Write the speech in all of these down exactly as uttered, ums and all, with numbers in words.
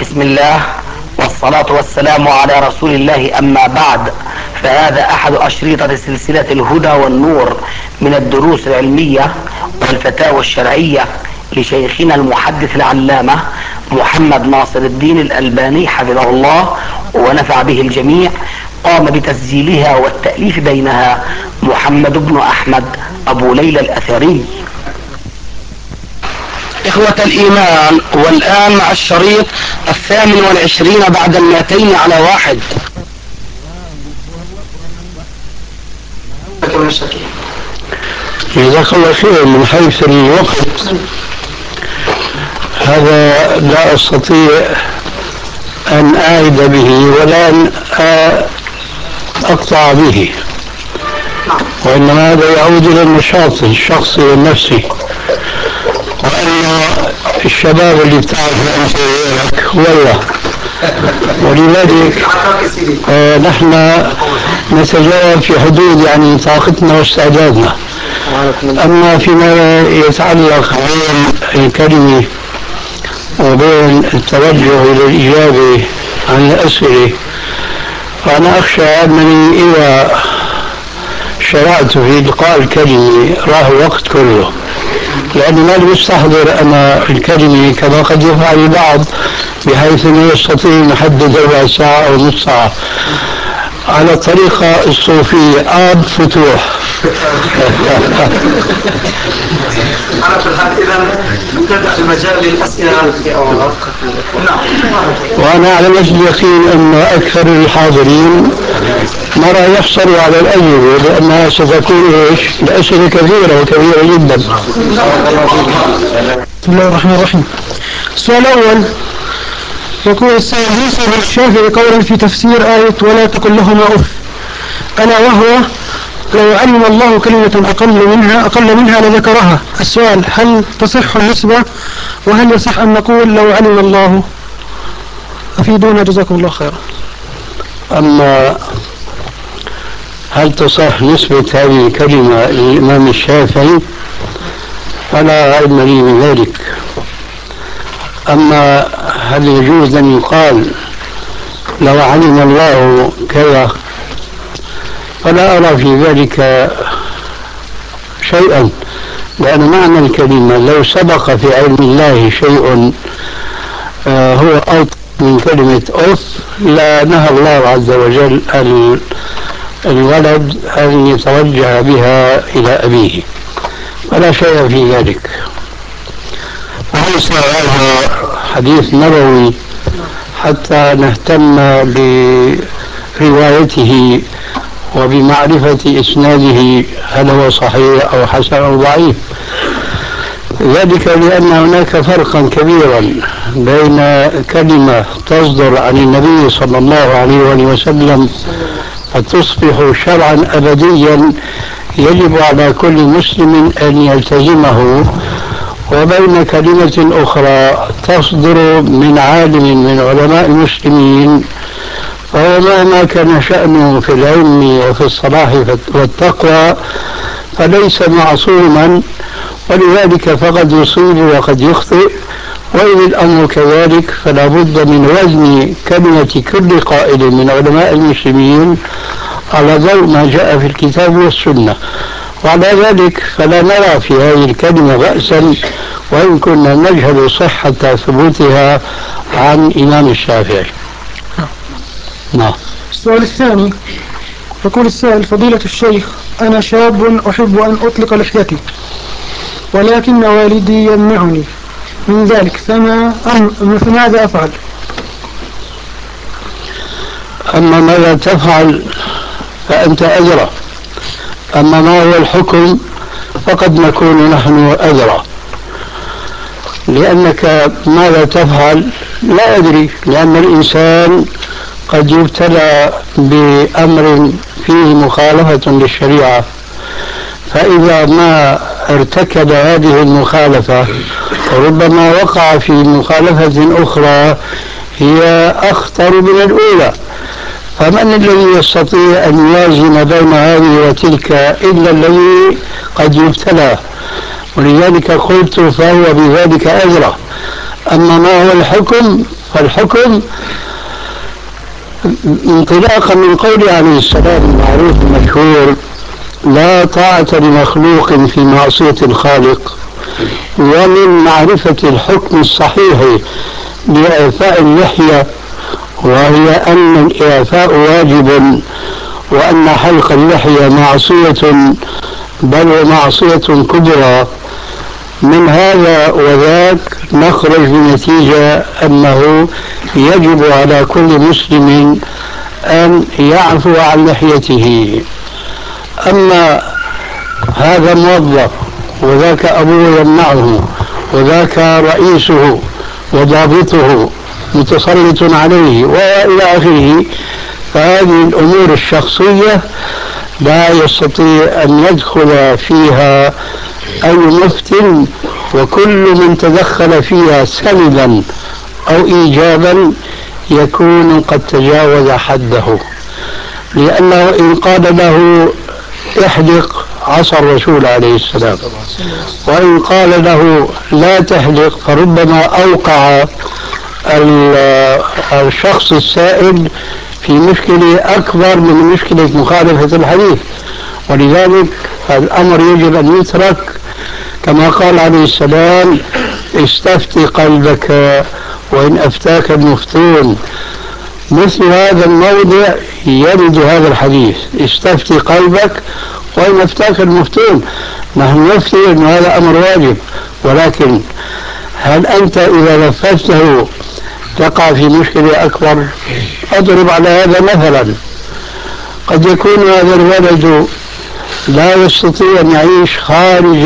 بسم الله والصلاة والسلام على رسول الله، أما بعد، فهذا أحد أشريطة سلسلة الهدى والنور من الدروس العلمية والفتاوى الشرعية لشيخنا المحدث العلامة محمد ناصر الدين الألباني حفظه الله ونفع به الجميع. قام بتسجيلها والتأليف بينها محمد بن أحمد أبو ليلى الأثري. إخوة الإيمان، والآن مع الشريط الثامن والعشرين بعد المائتين على واحد. جزاك الله خير. من حيث الوقت هذا لا أستطيع أن أعد به ولا أن أقطع به، وإنما هذا يعود إلى النشاط الشخصي والنفسي، وأن الشباب اللي بتعرف أنت غيرك والله، ولذلك آه نحن نتجاوب في حدود يعني طاقتنا واستعدادنا. أما فيما يتعلق بين الكلمة وبين التوجه إلى الإجابة عن الأسئلة، فأنا أخشى أنني إذا شرعت في إلقاء الكلمة راح الوقت كله، لأنه ما بستحضر أنا الكلمة كما قد يفعل البعض بحيث أنه يستطيع أن يحدد ربع ساعة أو نصف ساعة على الطريقة الصوفية آب فتوح. أنا في الحال إذا نبدأ في مجال الأسئلة. وأنا على وجه اليقين أن أكثر الحاضرين ما راح يحصلوا على الأجوبة، لأنها ستكون إيش؟ الأسئلة كثيرة وكبيرة جدا. بسم الله الرحمن الرحيم. السؤال الأول يقول السائل: ينسب الشافعي قولا في تفسير آية ولا تقل لهما أف، ألا وهو لو علم الله كلمة أقل منها أقل منها لذكرها. السؤال: هل تصح النسبة؟ وهل يصح أن نقول لو علم الله؟ أفيدونا جزاكم الله خيرا. أما هل تصح نسبة هذه الكلمة للإمام الشافعي فلا علم لي بذلك. أما هل يجوز أن يقال لو علم الله كذا فلا أرى في ذلك شيئا، لأن معنى الكلمة لو سبق في علم الله شيء آه هو أوضح من كلمة أف لا نهى الله عز وجل الولد أن يتوجه بها إلى أبيه، فلا شيء في ذلك. وليس هذا حديث نبوي حتى نهتم بروايته وبمعرفة إسناده هل هو صحيح أو حسن أو ضعيف، ذلك لأن هناك فرقا كبيرا بين كلمة تصدر عن النبي صلى الله عليه وسلم فتصبح شرعا أبديا يجب على كل مسلم أن يلتزمه، وبين كلمة أخرى تصدر من عالم من علماء المسلمين فهو مهما كان شأنه في العلم وفي الصلاح والتقوى فليس معصوما، ولذلك فقد يصيب وقد يخطئ. وإن الأمر كذلك فلا بد من وزن كلمة كل قائل من علماء المسلمين على ضوء ما جاء في الكتاب والسنة، وعلى ذلك فلا نرى في هذه الكلمة بأسا وإن كنا نجهل صحة ثبوتها عن إمام الشافعي. نعم. السؤال الثاني يقول السائل: فضيلة الشيخ، أنا شاب أحب أن أطلق لحيتي ولكن والدي يمنعني من ذلك، فما فماذا أفعل؟ أما ماذا تفعل فأنت أدرى، أما ما هو الحكم فقد نكون نحن أدرى، لأنك ماذا تفعل لا أدري، لأن الإنسان قد يبتلى بأمر فيه مخالفة للشريعة، فإذا ما ارتكب هذه المخالفة ربما وقع في مخالفة أخرى هي أخطر من الأولى، فمن الذي يستطيع أن يوازن بين هذه وتلك إلا الذي قد يبتلى؟ ولذلك قلت فهو بذلك أدرى. أما ما هو الحكم فالحكم انطلاقا من قوله عليه السلام المعروف المشهور: لا طاعة لمخلوق في معصية الخالق، ومن معرفة الحكم الصحيح لإعفاء اللحية، وهي أن الإعفاء واجب، وأن حلق اللحية معصية، بل ومعصية كبرى. من هذا وذاك نخرج بنتيجة أنه يجب على كل مسلم أن يعفو عن لحيته. أما هذا موظف وذاك أبوه يمنعه وذاك رئيسه وضابطه متسلط عليه وإلى آخره، فهذه الأمور الشخصية لا يستطيع أن يدخل فيها أي مفتن، وكل من تدخل فيها سلبا أو إيجابا يكون قد تجاوز حده، لأنه إن قال له احلق عصى الرسول عليه السلام، وإن قال له لا تحلق فربما أوقع الشخص السائل في مشكلة أكبر من مشكلة مخالفة الحديث. ولذلك الأمر يجب أن يترك كما قال عليه السلام: استفتي قلبك وإن أفتاك المفتون. مثل هذا الموضع يرد هذا الحديث: استفتي قلبك وإن أفتاك المفتون. نحن نفتي أن هذا أمر واجب، ولكن هل أنت إذا نفذته تقع في مشكلة أكبر؟ أضرب على هذا مثلا: قد يكون هذا الولد لا يستطيع أن يعيش خارج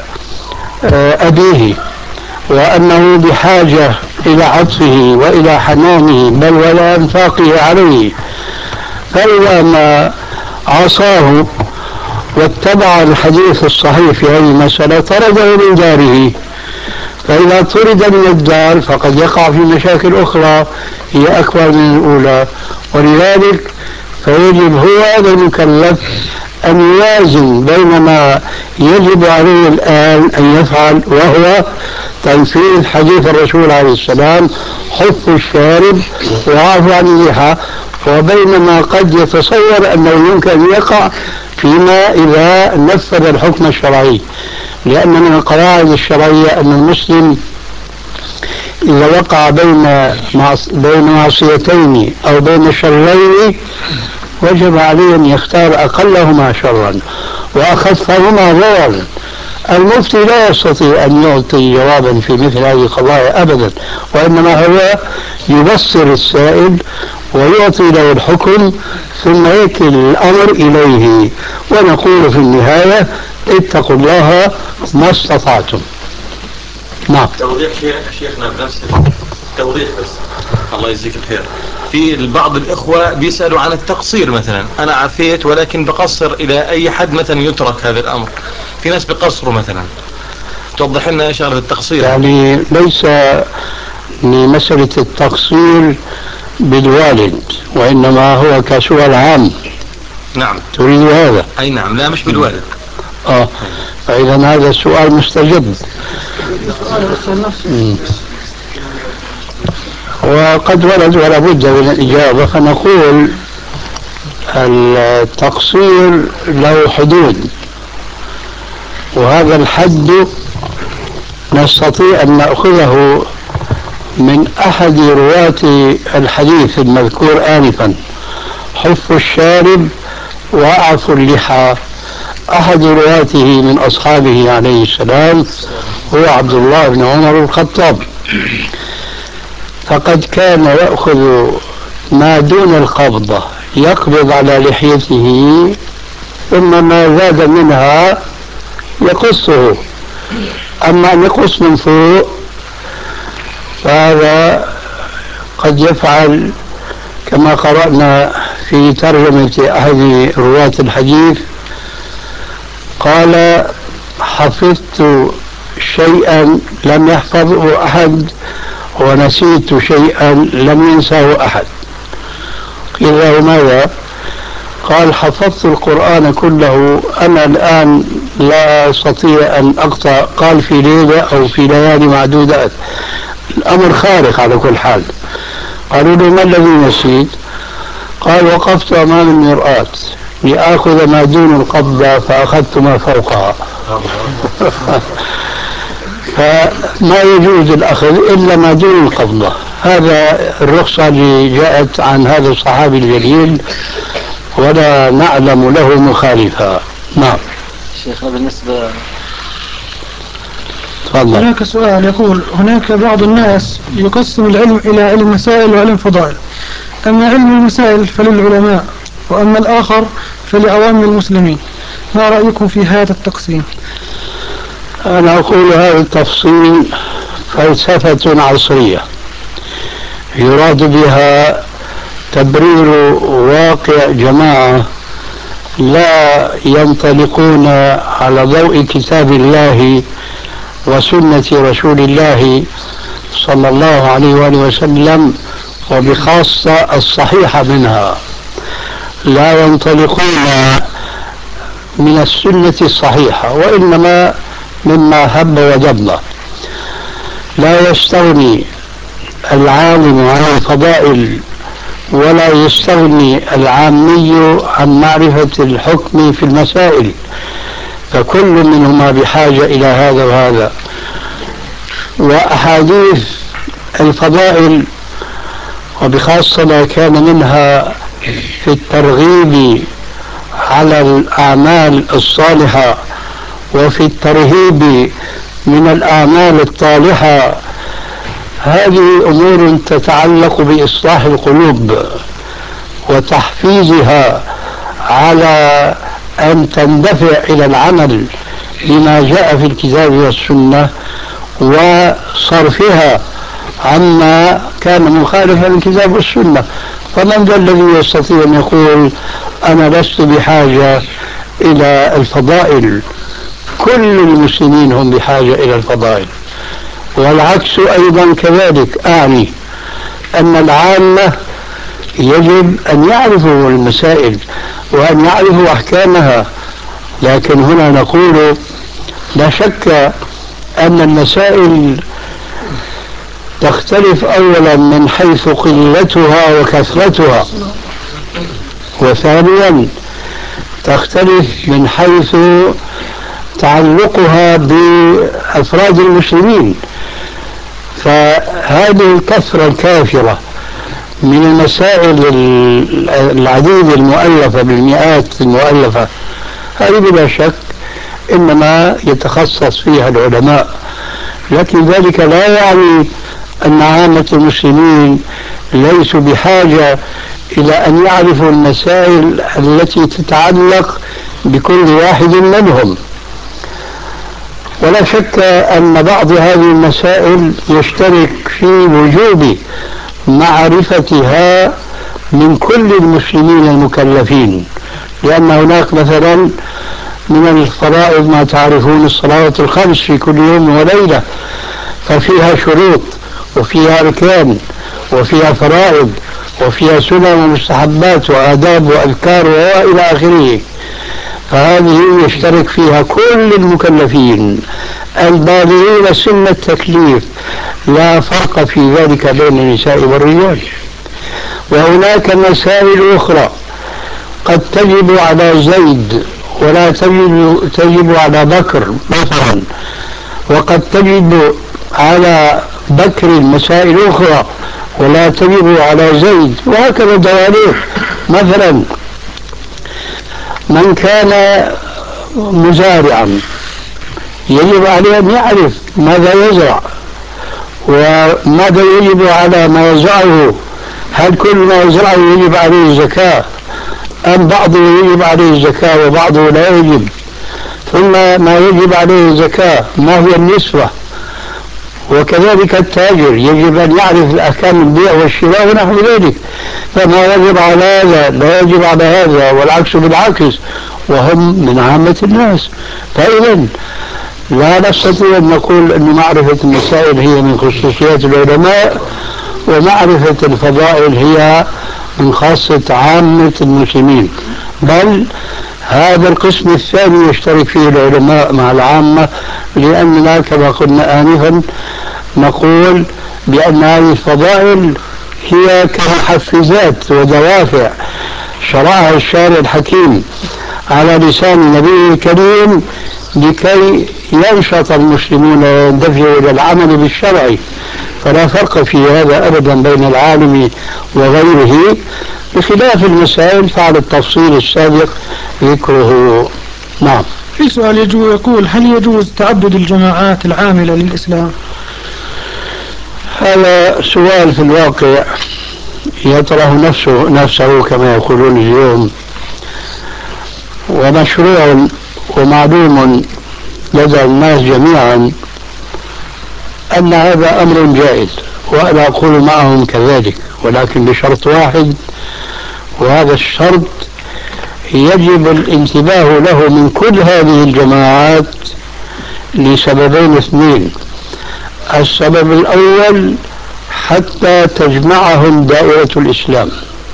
أبيه، وأنه بحاجة إلى عطفه وإلى حنانه بل ولا إنفاقه عليه، فإذا ما عصاه واتبع الحديث الصحيح في هذه المسألة طرده من داره. فإذا طرد من الدار فقد يقع في مشاكل أخرى هي أكبر من الأولى. ولذلك فيجب هو هذا المكلف أن يوازن بين ما يجب عليه الآن أن يفعل، وهو تنفيذ حديث الرسول عليه السلام: حف الشارب وعفو عن اللحى، وبين ما قد يتصور أنه يمكن أن يقع فيما إذا نفذ الحكم الشرعي. لأن من القواعد الشرعية أن المسلم إذا وقع بين بين معصيتين أو بين شرين وجب عليه أن يختار أقلهما شرا وأخفهما ضررا. المفتي لا يستطيع أن يعطي جوابا في مثل هذه القضايا أبدا، وإنما هو يبصر السائل ويعطي له الحكم ثم يكل الأمر إليه، ونقول في النهاية: اتقوا الله ما استطعتم. نعم. توضيح شيخنا بنفس توضيح بس، الله يجزيك الخير. في بعض الإخوة بيسألوا عن التقصير مثلا: أنا عفيت ولكن بقصر إلى أي حد مثلا يترك هذا الأمر؟ في ناس بقصروا مثلا، توضح لنا إيش هذا التقصير؟ يعني ليس لمسألة التقصير بالوالد، وإنما هو كسؤال عام. نعم. تريد هذا؟ أي نعم. لا مش بالوالد. آه فإذا هذا السؤال مستجد، وقد ورد ولا بد من الإجابة. فنقول التقصير له حدود، وهذا الحد نستطيع أن نأخذه من أحد رواة الحديث المذكور آنفا: حف الشارب وأعفو اللحى. أحد رواته من أصحابه عليه السلام هو عبد الله بن عمر الخطاب، فقد كان يأخذ ما دون القبضة يقبض على لحيته، ثم ما زاد منها يقصه. أما أن يقص من فوق فهذا قد يفعل كما قرأنا في ترجمة أحد رواة الحديث، قال: حفظت شيئا لم يحفظه أحد ونسيت شيئا لم ينساه أحد. قيل له: ماذا؟ قال: حفظت القرآن كله، أنا الآن لا أستطيع أن أقطع، قال في ليلة أو في ليالي معدودات. الأمر خارق على كل حال. قالوا له ما الذي نسيت؟ قال وقفت أمام المرآة لآخذ ما دون القبضة فأخذت ما فوقها. فما يجوز الأخذ إلا ما دون القبضة. هذا الرخصة اللي جاءت عن هذا الصحابي الجليل ولا نعلم له مخالفة. نعم شيخنا بالنسبة تفضل. هناك سؤال يقول هناك بعض الناس يقسم العلم إلى علم مسائل وعلم فضائل، أما علم المسائل فللعلماء وأما الآخر فلعوام المسلمين، ما رأيكم في هذا التقسيم؟ أنا أقول هذا التفصيل فلسفة عصرية يراد بها تبرير واقع جماعة لا ينطلقون على ضوء كتاب الله وسنة رسول الله صلى الله عليه وآله وسلم، وبخاصة الصحيحة منها. لا ينطلقون من السنة الصحيحة وإنما مما هب ودب. لا يستغني العالم عن الفضائل ولا يستغني العامي عن معرفة الحكم في المسائل، فكل منهما بحاجة إلى هذا وهذا. وأحاديث الفضائل وبخاصة ما كان منها في الترغيب على الأعمال الصالحة وفي الترهيب من الأعمال الطالحة، هذه أمور تتعلق بإصلاح القلوب وتحفيزها على أن تندفع إلى العمل بما جاء في الكتاب والسنة وصرفها عما كان مخالفا للكتاب والسنة. فمن ذا الذي يستطيع أن يقول أنا لست بحاجة إلى الفضائل؟ كل المسلمين هم بحاجة إلى الفضائل، والعكس أيضا كذلك. أعني أن العامة يجب أن يعرفوا المسائل وأن يعرفوا أحكامها، لكن هنا نقول لا شك أن المسائل تختلف أولا من حيث قلتها وكثرتها، وثانيا تختلف من حيث تعلقها بأفراد المسلمين. فهذه الكثرة الكافرة من المسائل العديدة المؤلفة بالمئات المؤلفة، هذه بلا شك إنما يتخصص فيها العلماء، لكن ذلك لا يعني أن عامة المسلمين ليسوا بحاجة إلى أن يعرفوا المسائل التي تتعلق بكل واحد منهم. ولا شك أن بعض هذه المسائل يشترك في وجوب معرفتها من كل المسلمين المكلفين، لأن هناك مثلا من الفرائض ما تعرفون الصلوات الخمس في كل يوم وليلة، ففيها شروط وفيها أركان وفيها فرائض وفيها سنن ومستحبات وآداب وأذكار وإلى آخره، فهذه يشترك فيها كل المكلفين البالغين سن التكليف، لا فرق في ذلك بين النساء والرجال. وهناك مسائل أخرى قد تجب على زيد ولا تجب, تجب على بكر مثلا، وقد تجب على بكر مسائل أخرى ولا تجب على زيد، وهكذا دواليك. مثلا من كان مزارعا يجب عليه أن يعرف ماذا يزرع وماذا يجب على ما يزرعه، هل كل ما يزرعه يجب عليه الزكاة أم بعضه يجب عليه الزكاة وبعضه لا يجب، ثم ما يجب عليه الزكاة ما هي النسبة، وكذلك التاجر يجب أن يعرف الأحكام البيع والشراء ونحو ذلك، فما يجب على هذا لا يجب على هذا والعكس بالعكس، وهم من عامة الناس. فإذا لا نستطيع أن نقول أن معرفة المسائل هي من خصوصيات العلماء ومعرفة الفضائل هي من خاصة عامة المسلمين، بل هذا القسم الثاني يشترك فيه العلماء مع العامة، لأننا كما قلنا آنفا نقول بأن هذه الفضائل هي كمحفزات ودوافع شرعها الشارع الحكيم على لسان نبيه الكريم لكي ينشط المسلمون ويندفعوا إلى العمل بالشرع. فلا فرق في هذا أبدا بين العالم وغيره، بخلاف المسائل فعلى التفصيل السابق ذكره. نعم. في سؤال يجوز يقول: هل يجوز تعدد الجماعات العاملة للإسلام؟ هذا سؤال في الواقع يطرح نفسه نفسه كما يقولون اليوم، ومشروع ومعلوم لدى الناس جميعا أن هذا أمر جائز، وأنا أقول معهم كذلك، ولكن بشرط واحد، وهذا الشرط يجب الانتباه له من كل هذه الجماعات لسببين اثنين. السبب الأول حتى تجمعهم دائرة الإسلام،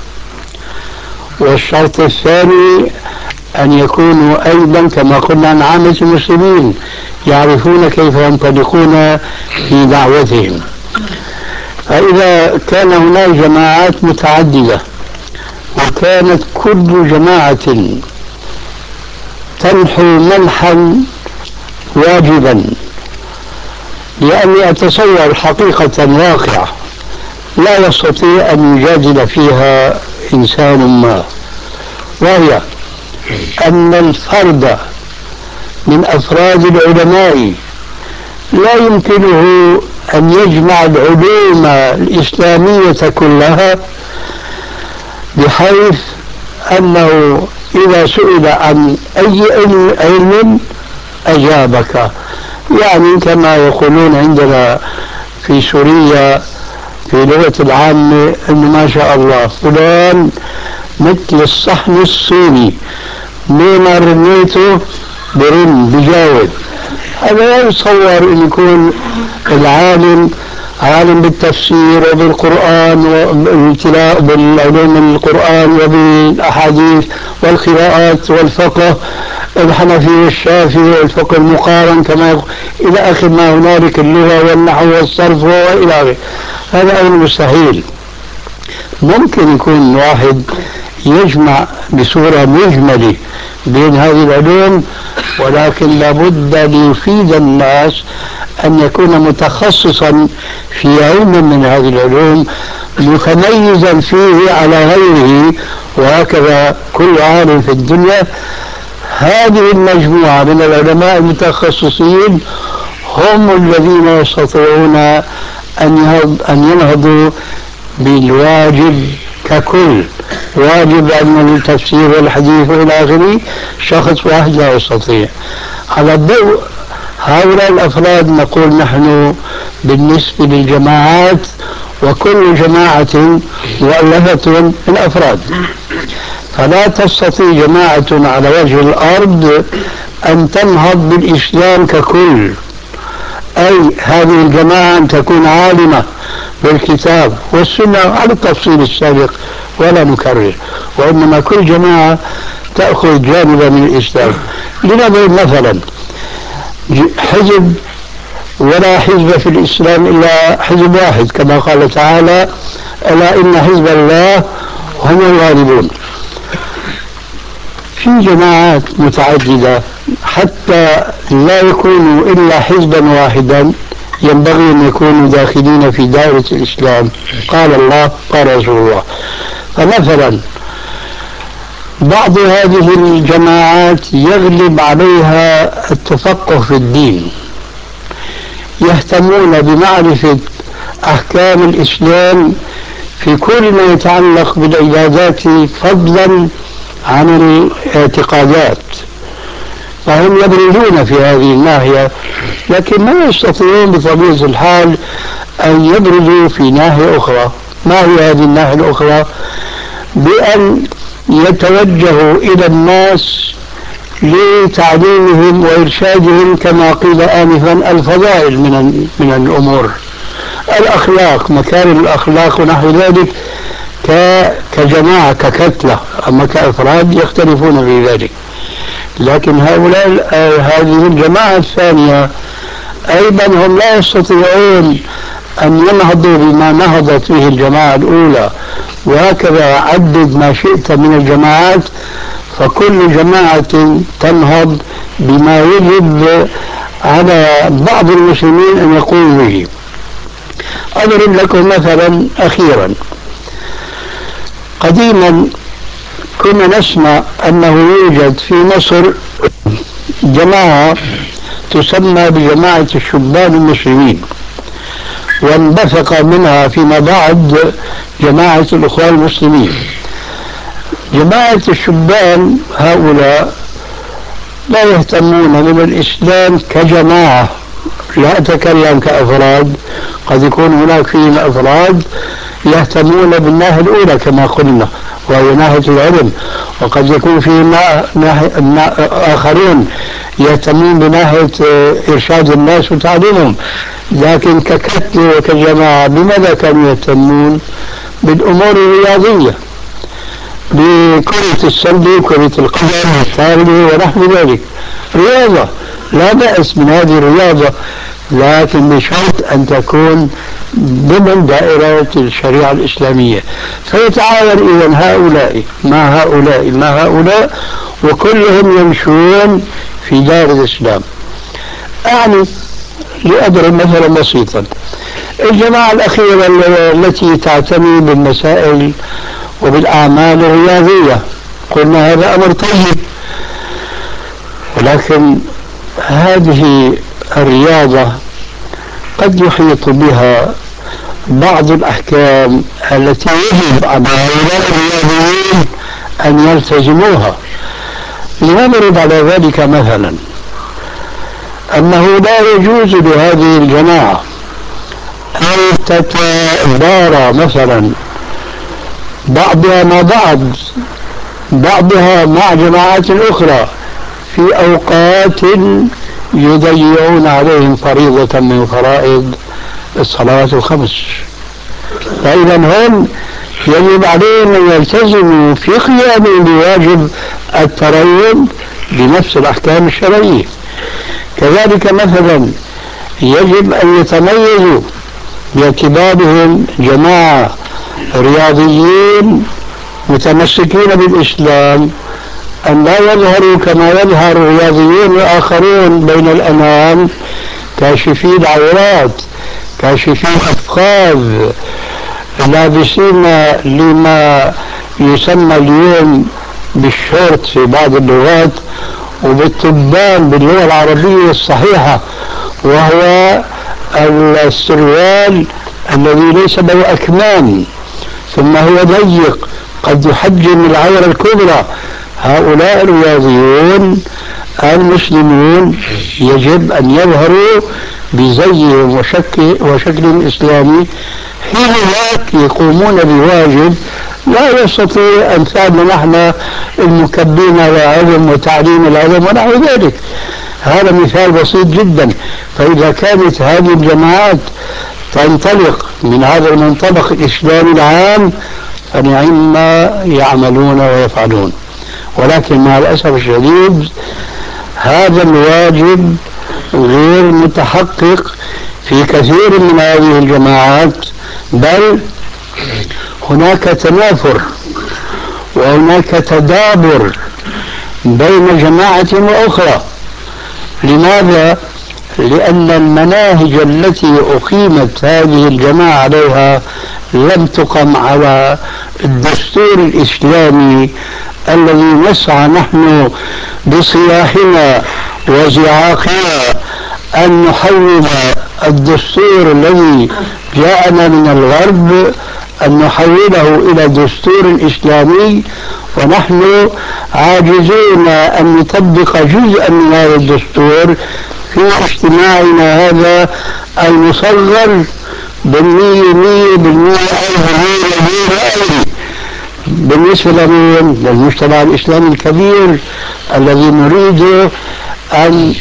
والشرط الثاني أن يكونوا أيضا كما قلنا عن عامة المسلمين يعرفون كيف ينطلقون في دعوتهم. فإذا كان هناك جماعات متعددة وكانت كل جماعة تنحو منحا واجبا، لأني أتصور حقيقة واقعة لا يستطيع أن يجادل فيها إنسان ما، وهي أن الفرد من أفراد العلماء لا يمكنه أن يجمع العلوم الإسلامية كلها، بحيث أنه إذا سئل عن أي علم أجابك. يعني كما يقولون عندنا في سوريا في لغة العامة أنه ما شاء الله فلان مثل الصحن الصيني، مما رميته برن بجاوب. هذا لا يتصور أن يكون العالم عالم بالتفسير وبالقرآن وبالابتلاء بالعلوم القرآن وبالأحاديث والقراءات والفقه الحنفي والشافعي والفقه المقارن كما يقول إلى آخر ما هنالك، اللغة والنحو والصرف وإلى آخره. هذا أمر مستحيل. ممكن يكون واحد يجمع بصورة مجملة بين هذه العلوم، ولكن لابد ليفيد الناس أن يكون متخصصا في علم من هذه العلوم متميزا فيه على غيره، وهكذا كل عالم في الدنيا. هذه المجموعة من العلماء المتخصصين هم الذين يستطيعون أن ينهضوا بالواجب ككل. واجب أن التفسير والحديث إلى آخره شخص واحد لا يستطيع. على الضوء هؤلاء الأفراد نقول نحن بالنسبة للجماعات، وكل جماعة مؤلفة من أفراد، فلا تستطيع جماعة على وجه الأرض أن تنهض بالإسلام ككل. أي هذه الجماعة أن تكون عالمة بالكتاب والسنة على التفصيل السابق ولا نكرر، وإنما كل جماعة تأخذ جانبا من الإسلام. لنضرب مثلا حزب، ولا حزب في الإسلام إلا حزب واحد كما قال تعالى: ألا إن حزب الله هم الغالبون. في جماعات متعددة حتى لا يكونوا إلا حزبا واحدا ينبغي أن يكونوا داخلين في دائرة الإسلام. قال الله قال رسول الله. فمثلا بعض هذه الجماعات يغلب عليها التفقه في الدين، يهتمون بمعرفة أحكام الإسلام في كل ما يتعلق بالعبادات فضلا عن الاعتقادات، فهم يبرزون في هذه الناحية، لكن ما يستطيعون بطبيعة الحال أن يبرزوا في ناحية أخرى. ما هي هذه الناحية الأخرى؟ بأن يتوجهوا إلى الناس لتعليمهم وإرشادهم كما قيل آنفا الفضائل من من الأمور، الأخلاق، مكارم الأخلاق ونحو ذلك، كجماعة ككتلة. أما كأفراد يختلفون في ذلك. لكن هؤلاء هذه الجماعة الثانية أيضا هم لا يستطيعون أن ينهضوا بما نهضت به الجماعة الأولى، وهكذا عدد ما شئت من الجماعات، فكل جماعة تنهض بما يجب على بعض المسلمين أن يقوموا به. أضرب لكم مثلا أخيرا. قديما كنا نسمع أنه يوجد في مصر جماعة تسمى بجماعة الشبان المسلمين، وانبثق منها فيما بعد جماعة الإخوان المسلمين. جماعة الشبان هؤلاء لا يهتمون من الإسلام كجماعة، لا أتكلم كأفراد، قد يكون هناك فيهم أفراد يهتمون بالناحية الأولى كما قلنا وهي ناحية العلم، وقد يكون فيهم آخرون يهتمون بناحية إرشاد الناس وتعليمهم، لكن ككتل وكجماعة بماذا كانوا يهتمون؟ بالأمور الرياضية، بكرة السلة وكرة القدم والطاولة ونحو ذلك. رياضة لا بأس من هذه الرياضة، لكن بشرط أن تكون ضمن دائرة الشريعة الإسلامية. فيتعاون إذن هؤلاء مع هؤلاء مع هؤلاء وكلهم يمشون في دار الإسلام. أعني لأضرب مثلا بسيطا، الجماعة الأخيرة التي تعتني بالمسائل وبالأعمال الرياضية، قلنا هذا أمر طيب، ولكن هذه الرياضة قد يحيط بها بعض الأحكام التي يجب على هؤلاء الرياضيين أن يلتزموها. لنضرب على ذلك مثلا أنه لا يجوز لهذه الجماعة أن تتبارى مثلا بعضها مع بعض، بعضها مع جماعات أخرى في أوقات يضيعون عليهم فريضة من فرائض الصلوات الخمس. فإذا هم يجب عليهم أن يلتزموا في قيامهم بواجب التريض بنفس الأحكام الشرعية. كذلك مثلا يجب أن يتميزوا باعتبارهم جماعة رياضيين متمسكين بالإسلام، أن لا يظهروا كما يظهر الرياضيين الآخرون بين الأنام كاشفي العورات، كاشفي الأفخاذ، لابسين لما يسمى اليوم بالشورت في بعض اللغات وبالتبان باللغة العربية الصحيحة، وهو السروال الذي ليس له أكمام ثم هو ضيق قد يحجم العورة الكبرى. هؤلاء الرياضيون المسلمون يجب أن يظهروا بزيهم وشكل, وشكل إسلامي، حين ذاك يقومون بواجب لا يستطيع أمثالنا نحن المكبين على علم وتعليم العلم ونحو ذلك. هذا مثال بسيط جدا. فإذا كانت هذه الجماعات تنطلق من هذا المنطلق الإسلامي العام فنعم ما يعملون ويفعلون، ولكن مع الأسف الشديد هذا الواجب غير متحقق في كثير من هذه الجماعات، بل هناك تنافر وهناك تدابر بين جماعة وأخرى. لماذا؟ لأن المناهج التي أقيمت هذه الجماعة عليها لم تقم على الدستور الإسلامي الذي نسعى نحن بصياحنا وزعاقنا أن نحول الدستور الذي جاءنا من الغرب أن نحوله إلى دستور إسلامي، ونحن عاجزون أن نطبق جزءا من هذا الدستور في اجتماعنا هذا المصغر بالمية مية بالمية ألف بالنسبة للمجتمع الإسلامي الكبير الذي نريد أن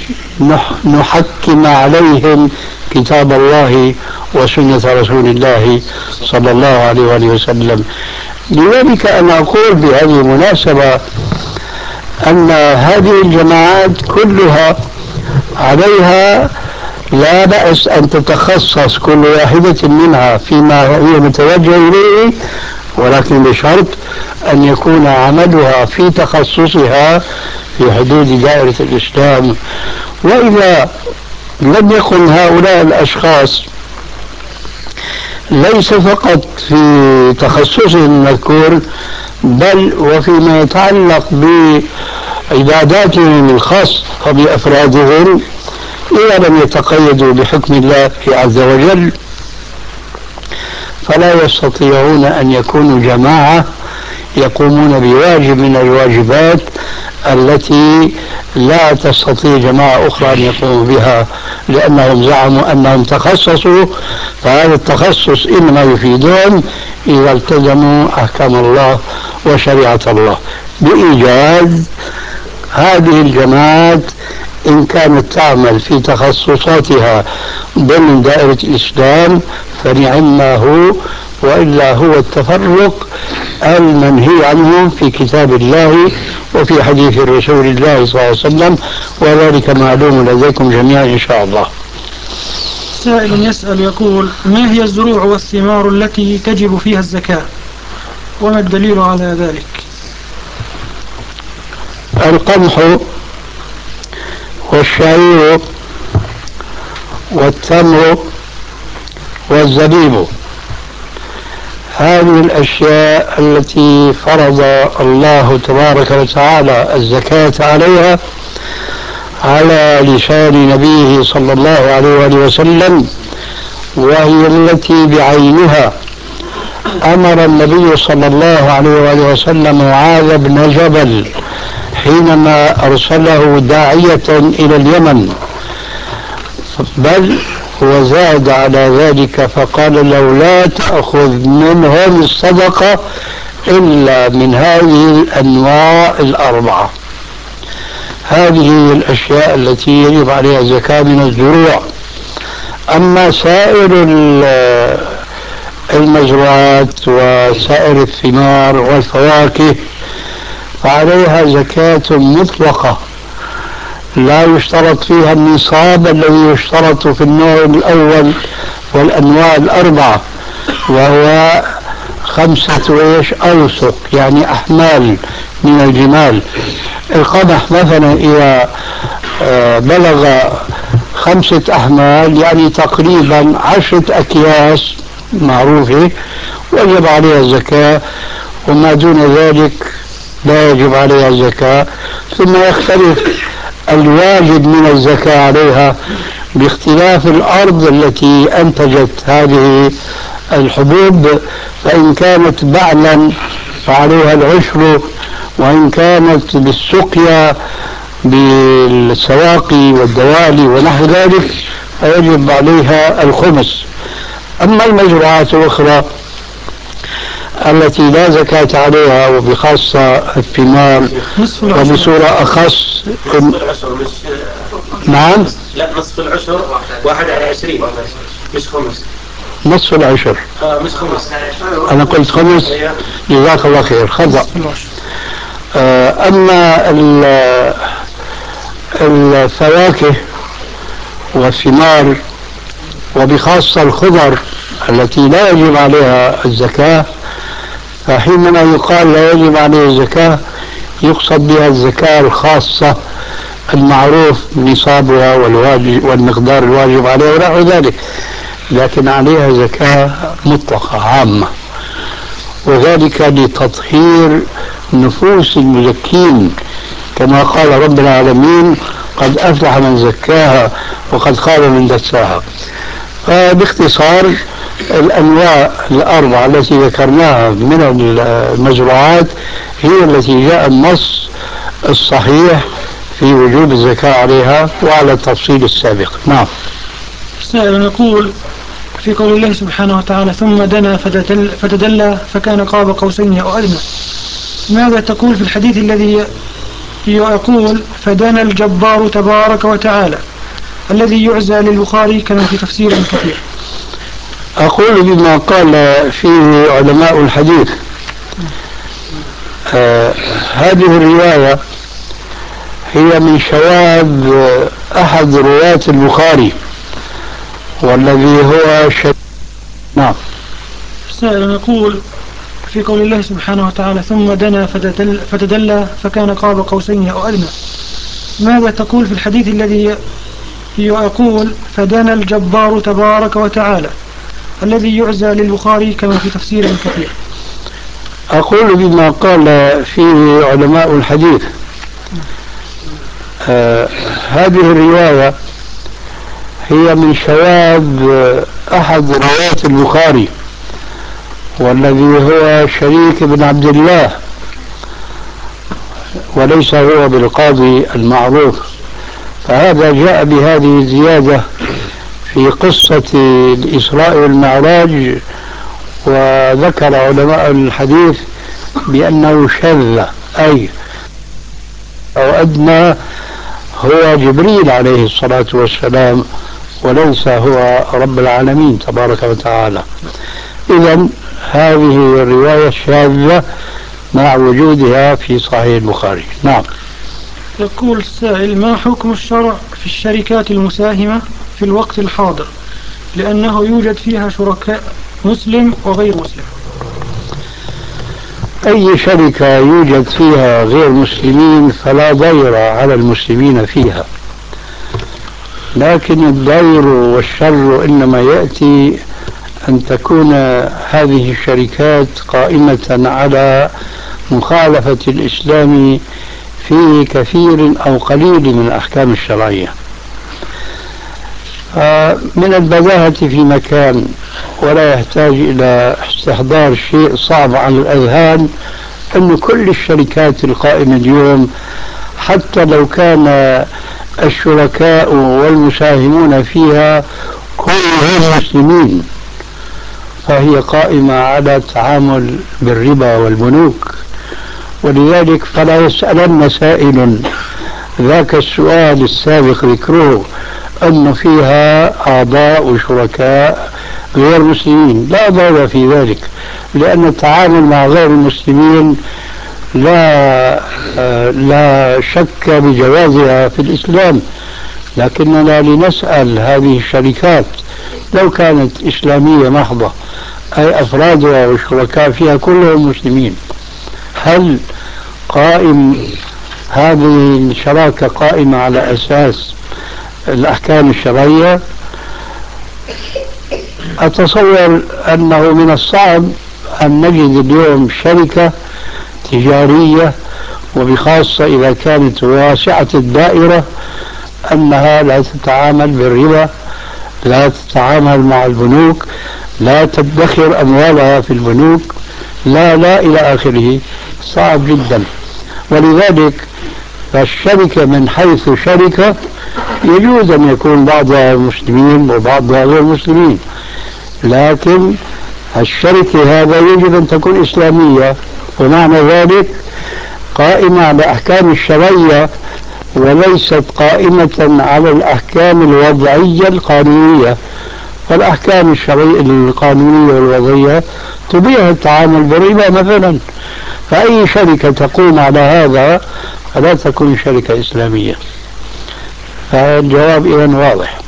نحكم عليهم كتاب الله وسنة رسول الله صلى الله عليه وآله وسلم. لذلك أنا أقول بهذه المناسبة أن هذه الجماعات كلها عليها لا بأس أن تتخصص كل واحدة منها فيما هي متوجهة إليه، ولكن بشرط أن يكون عملها في تخصصها في حدود دائرة الإسلام. وإذا لم يكن هؤلاء الأشخاص ليس فقط في تخصصهم المذكور، بل وفيما يتعلق بعباداتهم الخاصة بأفرادهم، إذا لم يتقيدوا بحكم الله عز وجل فلا يستطيعون أن يكونوا جماعة يقومون بواجب من الواجبات التي لا تستطيع جماعة أخرى أن يقوموا بها، لأنهم زعموا أنهم تخصصوا. فهذا التخصص إنما يفيدهم إذا التزموا أحكام الله وشريعة الله. بإيجاز هذه الجماعات إن كانت تعمل في تخصصاتها ضمن دائرة الإسلام فنعم ما هو، وإلا هو التفرق المنهي عنه في كتاب الله وفي حديث رسول الله صلى الله عليه وسلم، وذلك معلوم لديكم جميعا إن شاء الله. سائل يسأل يقول: ما هي الزروع والثمار التي تجب فيها الزكاة، وما الدليل على ذلك؟ القمح والشعير والتمر والزبيب، هذه الأشياء التي فرض الله تبارك وتعالى الزكاة عليها على لسان نبيه صلى الله عليه وآله وسلم، وهي التي بعينها أمر النبي صلى الله عليه وآله وسلم معاذ بن جبل حينما أرسله داعية إلى اليمن، بل وزاد على ذلك فقال له: لا تأخذ منهم الصدقة إلا من هذه الأنواع الأربعة. هذه الأشياء التي يجب عليها الزكاة من الزروع. أما سائر المزروعات وسائر الثمار والفواكه فعليها زكاة مطلقة لا يشترط فيها النصاب الذي يشترط في النوع الأول والأنواع الأربعة، وهو خمسة إيش أوسق، يعني أحمال من الجمال. القمح مثلا إذا بلغ خمسة أحمال يعني تقريبا عشرة أكياس معروفة وجب عليها الزكاة، وما دون ذلك لا يجب عليها الزكاة. ثم يختلف الواجب من الزكاة عليها باختلاف الأرض التي أنتجت هذه الحبوب، فإن كانت بعلا فعليها العشر، وإن كانت بالسقيا بالسواقي والدوالي ونحو ذلك فيجب عليها الخمس. أما المزروعات الأخرى التي لا زكاة عليها وبخاصة الثمار وبصورة أخص نعم لا نصف العشر واحد على عشرين مش خمس. نصف العشر آه مش خمس. أنا قلت خمس، جزاك الله خير، خطأ. آه أما الفواكه والثمار وبخاصة الخضر التي لا يجب عليها الزكاة، فحينما يقال لا يجب عليه الزكاة يقصد بها الزكاة الخاصة المعروف نصابها والواجب والمقدار الواجب عليه ونحو ذلك، لكن عليها زكاة مطلقة عامة، وذلك لتطهير نفوس المزكين كما قال رب العالمين: قد أفلح من زكاها وقد خاب من دساها. فباختصار الأنواع الأربعة التي ذكرناها من المزروعات هي التي جاء النص الصحيح في وجوب الزكاة عليها وعلى التفصيل السابق. نعم. سائل يقول: في قول الله سبحانه وتعالى: ثم دنا فتدل فتدلى فكان قاب قوسين أو أدنى، ماذا تقول في الحديث الذي يقول: فدنا الجبار تبارك وتعالى، الذي يعزى للبخاري كما في تفسير كثير؟ أقول بما قال فيه علماء الحديث. آه هذه الرواية هي من شواذ أحد رواة البخاري، والذي هو شريك. نعم. السائل يقول في قول الله سبحانه وتعالى ثم دنا فتدل فتدلى فكان قاب قوسين أو أدنى، ماذا تقول في الحديث الذي يقول فدنا الجبار تبارك وتعالى الذي يعزى للبخاري كما في تفسير كثير؟ أقول بما قال فيه علماء الحديث. آه هذه الرواية هي من شواذ أحد روايات البخاري، والذي هو شريك بن عبد الله وليس هو بالقاضي المعروف، فهذا جاء بهذه الزيادة في قصة الإسراء والمعراج، وذكر علماء الحديث بأنه شذ، أي أو أدنى هو جبريل عليه الصلاة والسلام وليس هو رب العالمين تبارك وتعالى. إذن هذه الرواية شاذة مع وجودها في صحيح البخاري. نعم. يقول السائل ما حكم الشرع في الشركات المساهمة في الوقت الحاضر لأنه يوجد فيها شركاء مسلم وغير مسلم؟ أي شركة يوجد فيها غير مسلمين فلا ضير على المسلمين فيها، لكن الضير والشر إنما يأتي أن تكون هذه الشركات قائمة على مخالفة الإسلام في كثير أو قليل من الأحكام الشرعية. من البداهة في مكان ولا يحتاج إلى استحضار شيء صعب على الأذهان أن كل الشركات القائمة اليوم حتى لو كان الشركاء والمساهمون فيها كلهم مسلمين فهي قائمة على التعامل بالربا والبنوك، ولذلك فلا يسألن سائل ذاك السؤال السابق ذكره أن فيها أعضاء وشركاء غير مسلمين، لا ضير في ذلك، لأن التعامل مع غير المسلمين لا لا شك بجوازها في الإسلام، لكننا لنسأل هذه الشركات لو كانت إسلامية محضة أي أفرادها والشركاء فيها كلهم مسلمين، هل قائم هذه الشراكة قائمة على أساس الأحكام الشرعية؟ أتصور أنه من الصعب أن نجد اليوم شركة تجارية وبخاصة إذا كانت واسعة الدائرة أنها لا تتعامل بالربا، لا تتعامل مع البنوك، لا تدخر أموالها في البنوك، لا لا إلى آخره، صعب جدا. ولذلك فالشركة من حيث شركة يجوز أن يكون بعضها مسلمين وبعضها غير مسلمين، لكن الشركة هذا يجب أن تكون إسلامية، ومعنى ذلك قائمة على الأحكام الشرعية وليست قائمة على الأحكام الوضعية القانونية، فالأحكام الشرعية القانونية والوضعية تبيح التعامل بالربا مثلا، فأي شركة تقوم على هذا فلا تكون شركة إسلامية. فالجواب إذن واضح.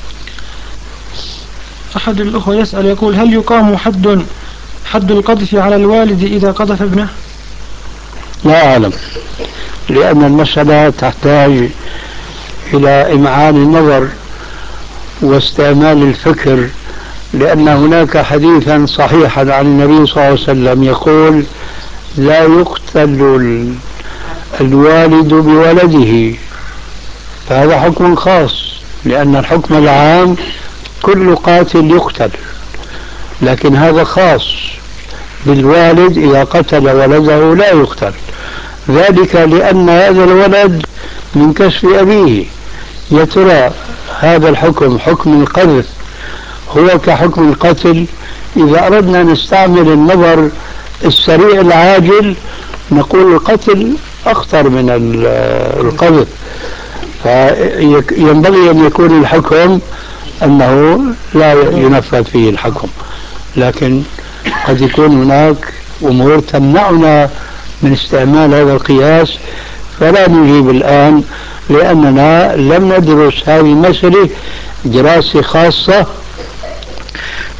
أحد الأخوة يسأل يقول هل يقام حد حد القذف على الوالد إذا قذف ابنه؟ لا أعلم، لأن المسألة تحتاج إلى إمعان النظر واستعمال الفكر، لأن هناك حديثا صحيحا عن النبي صلى الله عليه وسلم يقول لا يقتل الوالد بولده، فهذا حكم خاص، لأن الحكم العام كل قاتل يقتل، لكن هذا خاص بالوالد إذا قتل ولده لا يقتل، ذلك لأن هذا الولد من كسب أبيه. يا ترى هذا الحكم حكم القذف هو كحكم القتل؟ إذا أردنا نستعمل النظر السريع العاجل نقول القتل أخطر من القذف، فينبغي أن يكون الحكم أنه لا ينفذ فيه الحكم، لكن قد يكون هناك أمور تمنعنا من استعمال هذا القياس، فلا نجيب الآن لأننا لم ندرس هذه المسألة دراسة خاصة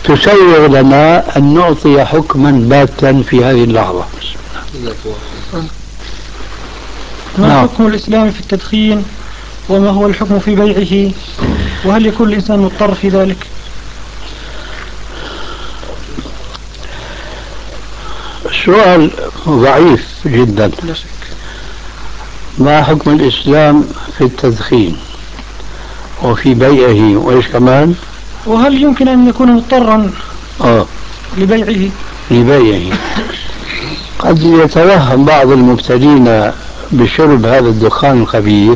تسوغ لنا أن نعطي حكما باتا في هذه اللحظة. ما نعم. حكم الإسلام في التدخين وما هو الحكم في بيعه وهل يكون الإنسان مضطر في ذلك؟ السؤال ضعيف جدا. لا شك. ما حكم الإسلام في التدخين وفي بيعه وإيش كمان؟ وهل يمكن أن يكون مضطرا آه لبيعه؟ لبيعه. قد يتوهم بعض المبتدين بشرب هذا الدخان الخبيث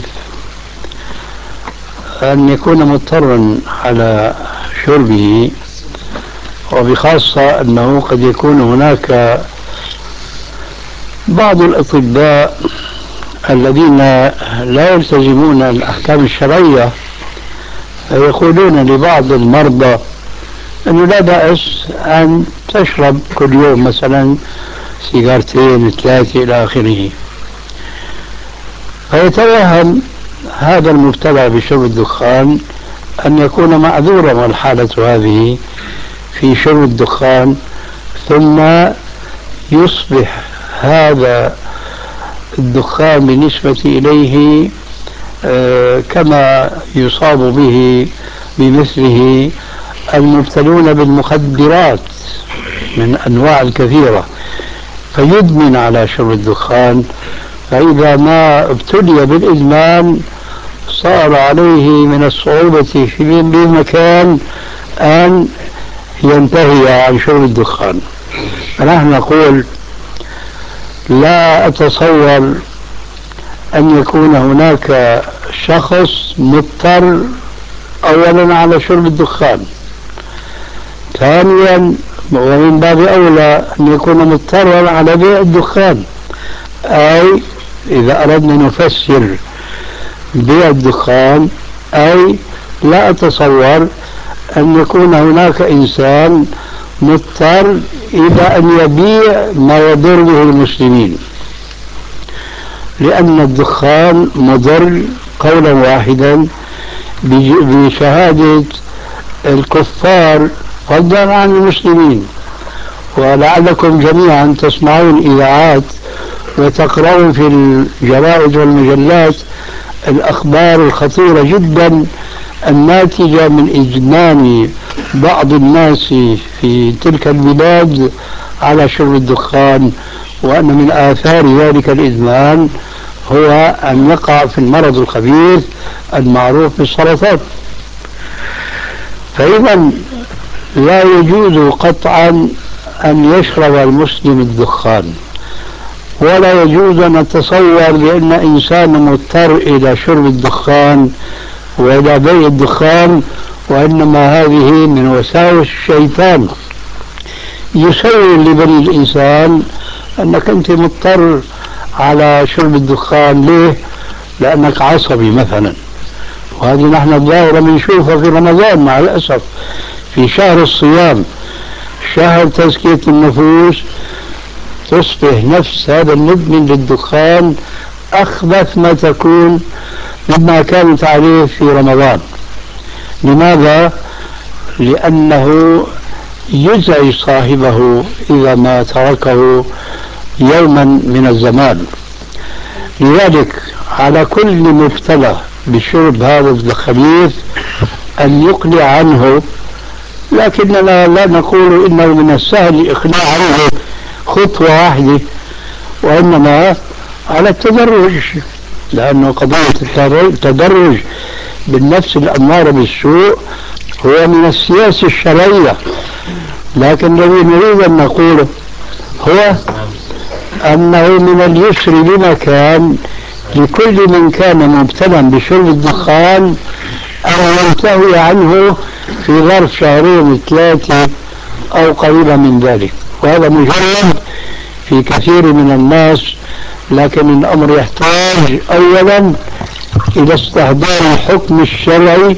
أن يكون مضطرا على شربه، وبخاصة أنه قد يكون هناك بعض الأطباء الذين لا يلتزمون الأحكام الشرعية فيقولون لبعض المرضى أنه لا بأس أن تشرب كل يوم مثلا سيجارتين ثلاثة إلى آخره، فيتوهم هذا المبتلى بشرب الدخان أن يكون معذورا والحالة هذه في شرب الدخان، ثم يصبح هذا الدخان بالنسبة إليه آه كما يصاب به بمثله المبتلون بالمخدرات من أنواع الكثيرة، فيدمن على شرب الدخان. فإذا ما ابتلي بالإدمان صار عليه من الصعوبة في بمكان أن ينتهي عن شرب الدخان. فنحن نقول لا أتصور أن يكون هناك شخص مضطر أولا على شرب الدخان، ثانيا ومن باب أولى أن يكون مضطرا على بيع الدخان. أي إذا أردنا نفسر بيع الدخان أي لا أتصور أن يكون هناك إنسان مضطر إلى أن يبيع ما يضر به المسلمين، لأن الدخان مضر قولا واحدا بشهادة الكفار فضلا عن المسلمين. ولعلكم جميعا تسمعون إذاعات وتقرؤون في الجرائد والمجلات الأخبار الخطيرة جدا الناتجة من إدمان بعض الناس في تلك البلاد على شرب الدخان، وأن من آثار ذلك الإدمان هو أن يقع في المرض الخبيث المعروف بالسرطان. فإذا لا يجوز قطعا أن يشرب المسلم الدخان، ولا يجوز أن نتصور بأن إنسان مضطر إلى شرب الدخان وإلى بيع الدخان، وإنما هذه من وساوس الشيطان يسول لبني الإنسان أنك أنت مضطر على شرب الدخان. ليه؟ لأنك عصبي مثلا، وهذه نحن الظاهرة بنشوفها في رمضان مع الأسف، في شهر الصيام شهر تزكية النفوس تصبح نفس هذا المدمن للدخان أخبث ما تكون مما كانت عليه في رمضان. لماذا؟ لأنه يزعج صاحبه إذا ما تركه يوما من الزمان. لذلك على كل مبتلى بشرب هذا الخبيث أن يقلع عنه، لكننا لا نقول إنه من السهل الإقلاع عنه خطوة واحدة، وإنما على التدرج، لأنه قضية التدرج بالنفس الأمارة بالسوء هو من السياسة الشرعية. لكن الذي نريد أن نقوله هو أنه من اليسر بمكان لكل من كان مبتلا بشرب الدخان أن ينتهي عنه في ظرف شهرين ثلاثة أو قريبا من ذلك، وهذا مجرد في كثير من الناس. لكن الأمر يحتاج أولا إلى استحضار الحكم الشرعي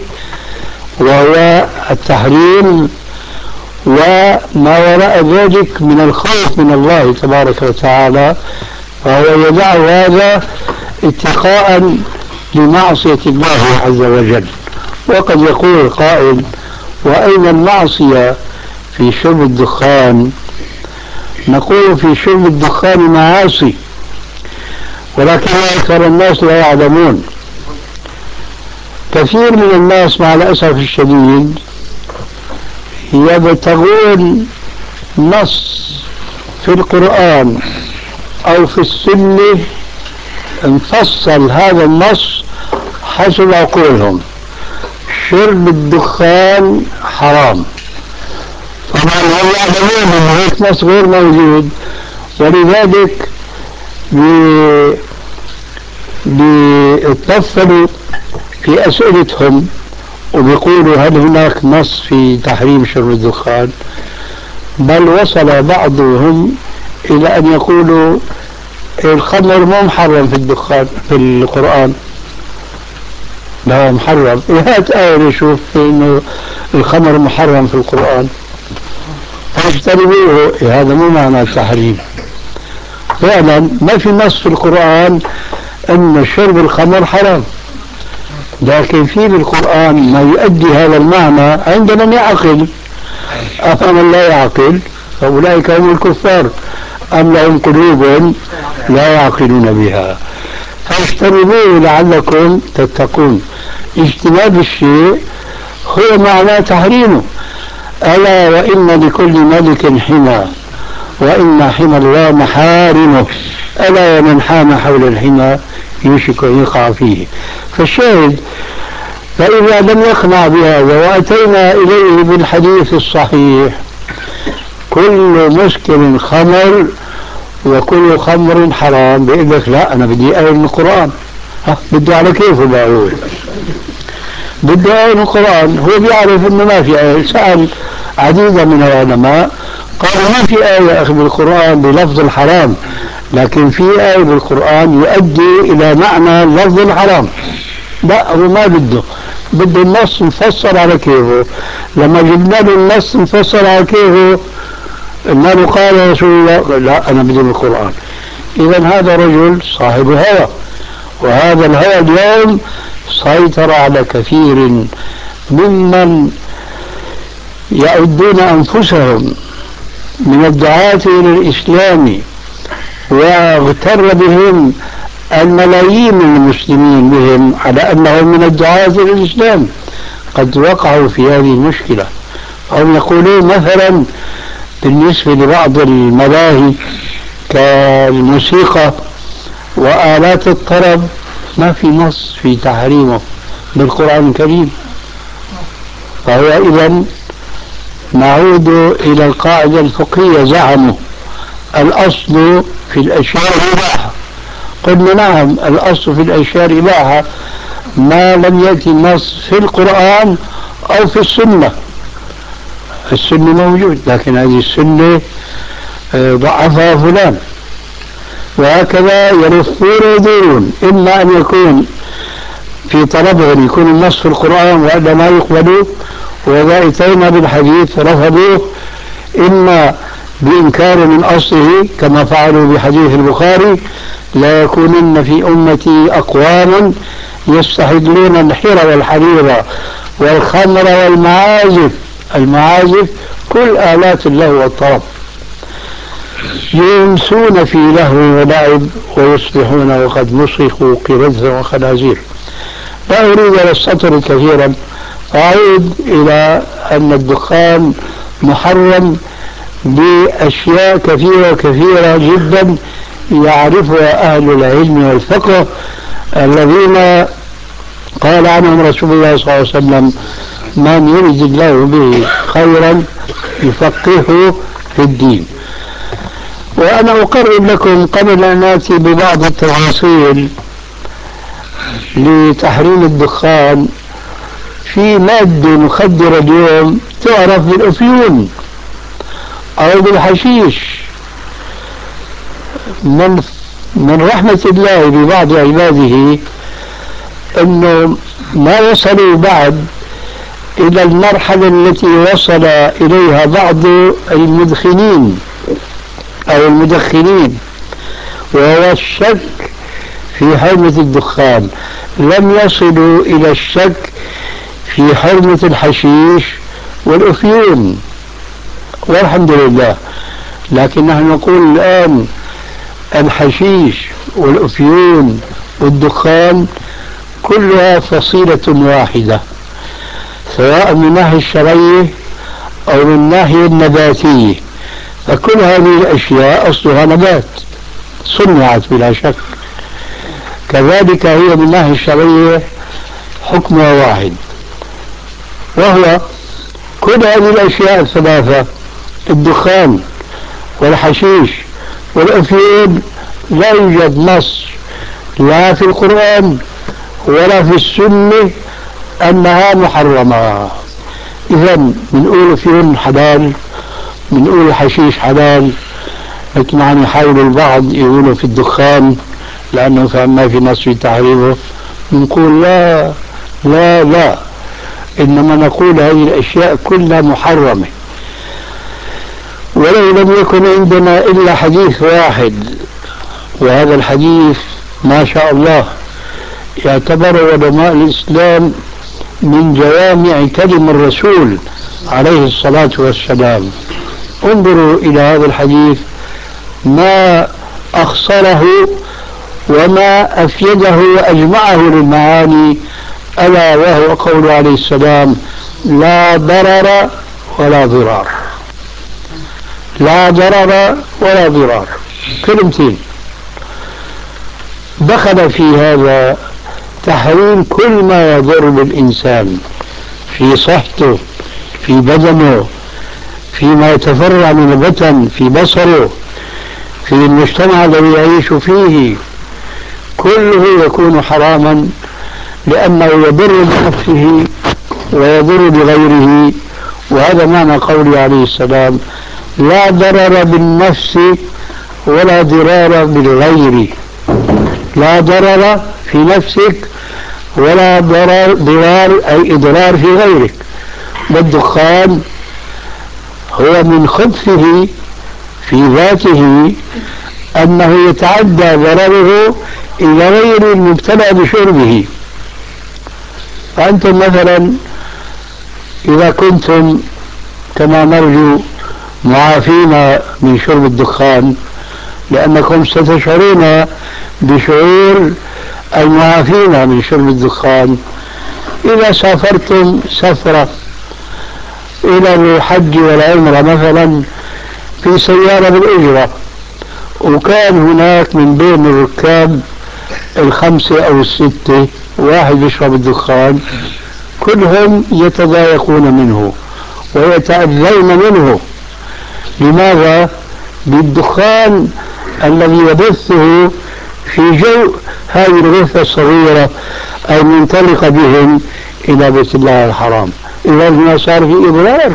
وهو التحريم، وما وراء ذلك من الخوف من الله تبارك وتعالى، فهو يدع هذا اتقاء لمعصية الله عز وجل. وقد يقول قائل: وأين المعصية في شرب الدخان، نقول في شرب الدخان معاصي، ولكن أكثر الناس لا يعلمون. كثير من الناس مع الأسف الشديد يبتغون نص في القرآن أو في السنة نفصل هذا النص حسب عقولهم. شرب الدخان حرام، طبعا هم يعلمون أن هيك نص غير موجود، ولذلك بيتطفلوا في أسئلتهم وبيقولوا هل هناك نص في تحريم شرب الدخان؟ بل وصل بعضهم إلى أن يقولوا الخمر مو محرم في الدخان في القرآن، لا محرم. هات آية نشوف إنه الخمر محرم في القرآن فاجتنبوه. هذا مو معنى التحريم. فعلا ما في نص في القرآن أن شرب الخمر حرام، لكن في بالقرآن ما يؤدي هذا المعنى عند من يعقل. أفمن لا يعقل فأولئك هم الكفار أم لهم قلوب لا يعقلون بها. فاجتنبوه لعلكم تتقون. اجتناب الشيء هو معنى تحريمه. ألا وإن لكل ملك حمى وإن حمى الله محارمه، ألا ومن حام حول الحمى يوشك أن يقع فيه. فالشاهد، فإذا لم يقنع بهذا وأتينا إليه بالحديث الصحيح كل مسكر خمر وكل خمر حرام، بيقول لك لا أنا بدي آية من القرآن. ها بده على كيفه بقى هو بده آية من القرآن. هو بيعرف إنه ما في آية. سأل عديدا من العلماء قالوا ما في آية أخي بالقرآن بلفظ الحرام، لكن في آية بالقرآن يؤدي إلى معنى لفظ الحرام. لا هو ما بده، بده النص مفسر على كيفه. لما جبنا له النص مفسر على كيفه قلنا له قال رسول الله لا أنا بدي بالقرآن. إذا هذا رجل صاحب هوى، وهذا الهوى اليوم سيطر على كثير ممن يعدون أنفسهم من الدعاة إلى الإسلام، واغتر بهم الملايين من المسلمين بهم على أنهم من الدعاة إلى الإسلام. قد وقعوا في هذه المشكلة. هم يقولون مثلا بالنسبة لبعض الملاهي كالموسيقى وآلات الطرب ما في نص في تحريمه بالقرآن الكريم. فهو إذن نعود إلى القاعدة الفقهية. زعموا الأصل في الأشياء إباحة. قلنا نعم الأصل في الأشياء إباحة ما لم يأتي النص في القرآن أو في السنة. السنة موجود لكن هذه السنة ضعفها فلان، وهكذا يلفون ويدورون. إما أن يكون في طلبهم يكون النص في القرآن وإلا ما يقبلوه، وإذا أتينا بالحديث رفضوه، إما بإنكار من أصله كما فعلوا بحديث البخاري لا يكونن في أمتي أقوام يستحلون الحر والحرير والخمر والمعازف. المعازف كل آلات اللهو والطرب، ينسون في لهو ولعب ويصبحون وقد مسخوا قردة وخنازير. لا أريد أن أستطرد كثيرا، أعود إلى أن الدخان محرم بأشياء كثيرة كثيرة جدا يعرفها أهل العلم والفقه الذين قال عنهم رسول الله صلى الله عليه وسلم من يريد الله به خيرا يفقهه في الدين. وأنا أقرب لكم قبل أن آتي ببعض التفاصيل لتحريم الدخان في مادة مخدرة اليوم تعرف بالأفيون أو بالحشيش. من من رحمة الله ببعض عباده أنه ما وصلوا بعد إلى المرحلة التي وصل إليها بعض المدخنين أو المدخنين، وهو الشك في حرمة الدخان. لم يصلوا إلى الشك في حرمة الحشيش والأفيون. والحمد لله. لكن نحن نقول الآن الحشيش والأفيون والدخان كلها فصيلة واحدة، سواء من الناحية الشرعية أو من الناحية النباتية، فكل هذه الأشياء أصلها نبات صنعت بلا شك. كذلك هي من الناحية الشرعية حكمها واحد، وهو كل هذه الأشياء الثلاثة، الدخان والحشيش والأفيون، لا يوجد نص لا في القرآن ولا في السنة أنها محرمة. إذن بنقول أفيون حلال، بنقول الحشيش حلال، لكن عم يحاول البعض يقولوا في الدخان لأنه ما في نص في تحريمه، نقول لا لا لا، إنما نقول هذه الأشياء كلها محرمة. ولو لم يكن عندنا إلا حديث واحد، وهذا الحديث ما شاء الله يعتبر علماء الإسلام من جوامع كلم الرسول عليه الصلاة والسلام. انظروا إلى هذا الحديث ما أخصره وما أفيده وأجمعه للمعاني، ألا وهو قول عليه السلام: لا ضرر ولا ضرار. لا ضرر ولا ضرار، كلمتين. دخل في هذا تحريم كل ما يضر بالإنسان في صحته، في بدنه، فيما يتفرع من البطن، في بصره، في المجتمع الذي يعيش فيه، كله يكون حراما لأنه يضر بنفسه ويضر بغيره. وهذا معنى قوله عليه السلام: لا ضرر بالنفس ولا ضرار بالغير. لا ضرر في نفسك ولا ضرر ضرار أي إضرار في غيرك. والدخان هو من خبثه في ذاته أنه يتعدى ضرره إلى غير المبتلى بشربه. فأنتم مثلا إذا كنتم كما نرجو معافين من شرب الدخان، لأنكم ستشعرون بشعور المعافين من شرب الدخان إذا سافرتم سفرة إلى الحج والعمرة مثلا في سيارة بالأجرة، وكان هناك من بين الركاب الخمسة أو الستة واحد يشرب الدخان، كلهم يتضايقون منه ويتأذون منه. لماذا؟ بالدخان الذي يبثه في جو هذه الغرفة الصغيرة المنطلقة بهم إلى بيت الله الحرام. إذا ما صار في إضرار.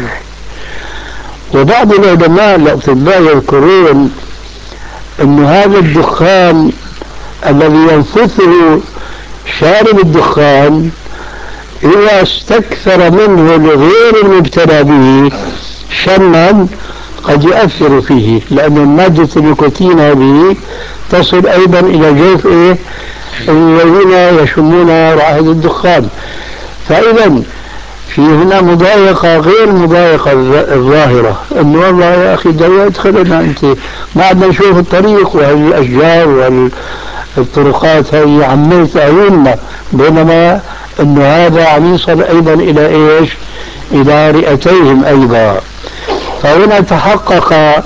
وبعض العلماء الأطباء يذكرون أن هذا الدخان الذي ينفثه شارب الدخان إذا استكثر منه لغير المبتلى به شما قد يؤثر فيه، لأن مادة النيكوتين هذه تصل أيضا إلى جوف إيه الذين يشمون رائحة الدخان. فإذا في هنا مضايقة غير مضايقة الظاهرة، أنه والله يا أخي ده يدخلنا أنت ما عدنا نشوف الطريق والأشجار والطرقات هي عملت أعيننا، بينما أنه هذا عم يصل أيضا إلى إيش؟ إلى رئتيهم أيضا. فهنا تحقق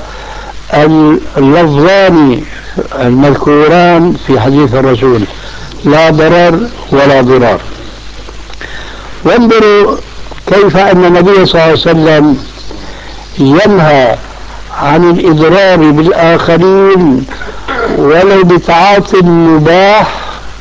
اللفظان المذكوران في حديث الرسول: لا ضرر ولا ضرار. وانظروا كيف أن النبي صلى الله عليه وسلم ينهى عن الإضرار بالآخرين ولو بتعاطي المباح،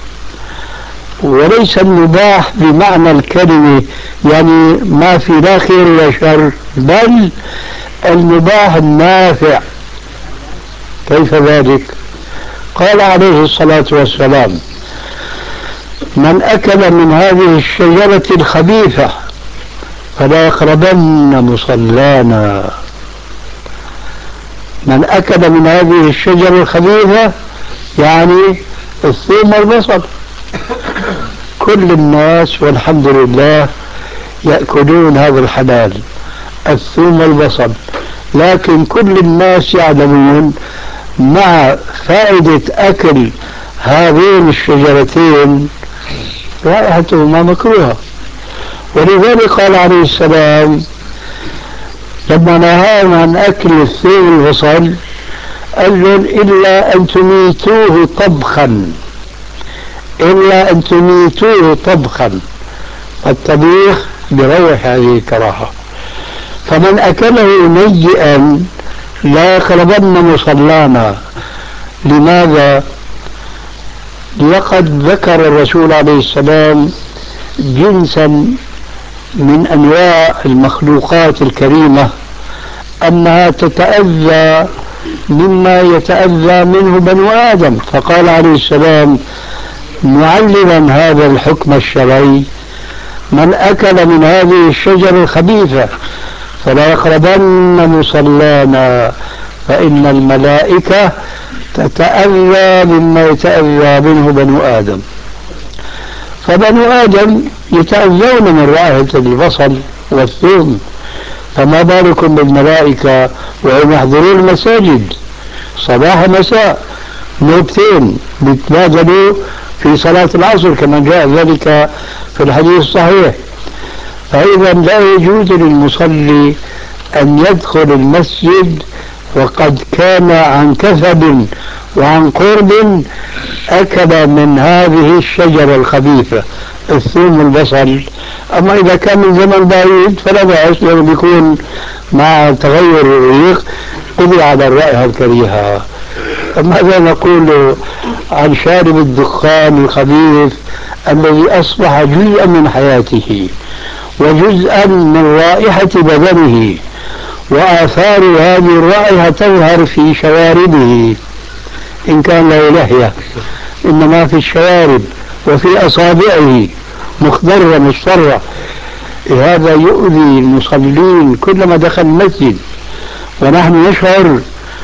وليس المباح بمعنى الكلمة يعني ما في لا خير ولا شر، بل المباح النافع. كيف ذلك؟ قال عليه الصلاة والسلام: من أكل من هذه الشجرة الخبيثة فلا يقربن مصلانا. من أكل من هذه الشجرة الخبيثة يعني الثوم والبصل. كل الناس والحمد لله يأكلون هذا الحلال، الثوم والبصل، لكن كل الناس يعلمون مع فائدة أكل هذين الشجرتين رائحتهما مكروهة. ولذلك قال عليه السلام لما نهاهم عن أكل الثوم البصل قال لهم إلا أن تميتوه طبخا، إلا أن تميتوه طبخا، الطبيخ بروح هذه الكراهة. فمن أكله نيئا لا يقربن مصلانا. لماذا؟ لقد ذكر الرسول عليه السلام جنسا من أنواع المخلوقات الكريمة أنها تتأذى مما يتأذى منه بنو آدم، فقال عليه السلام معلما هذا الحكم الشرعي من أكل من هذه الشجرة الخبيثة فلا يقربن مصلانا فإن الملائكة تتأذى مما يتأذى منه بنو آدم. فبنو آدم يتأذون من رائحة البصل والثوم، فما بالكم بالملائكة وهم يحضرون المساجد صباح مساء نوبتين بيتبادلوا في صلاة العصر كما جاء ذلك في الحديث الصحيح. فإذا لا يجوز للمصلي أن يدخل المسجد وقد كان عن كثب وعن قرب أكل من هذه الشجرة الخبيثة الثوم والبصل. أما إذا كان من زمن بعيد فلا بأس، لأنه بيكون مع تغير الريق قضي على الرائحة الكريهة. ماذا نقول عن شارب الدخان الخبيث الذي أصبح جزءا من حياته وجزءا من رائحة بدنه، وآثار هذه الرائحة تظهر في شواربه إن كان له لحية، إنما في الشوارب وفي أصابعه مخضرة مصفرة. هذا يؤذي المصلين كلما دخل المسجد. ونحن نشعر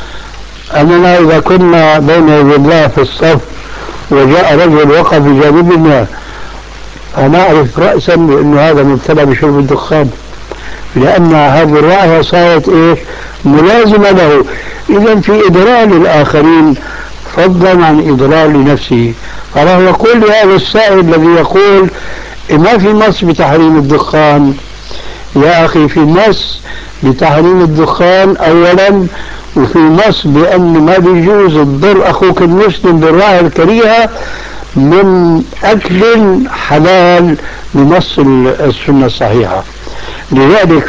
أننا إذا كنا بين يدي الله في الصف وجاء رجل وقف بجانبنا فنعرف رأسا أن هذا مبتلى بشرب الدخان، لأن هذه الرائحة صارت إيه ملازمة له. إذا في إضرار للآخرين فضلا عن إضرار لنفسه. فله يقول لهذا السائل الذي يقول ما في نص بتحريم الدخان، يا أخي في نص بتحريم الدخان أولا، وفي نص بأن ما بيجوز تضر أخوك المسلم بالرائحة الكريهة من أكل حلال بنص السنة الصحيحة. لذلك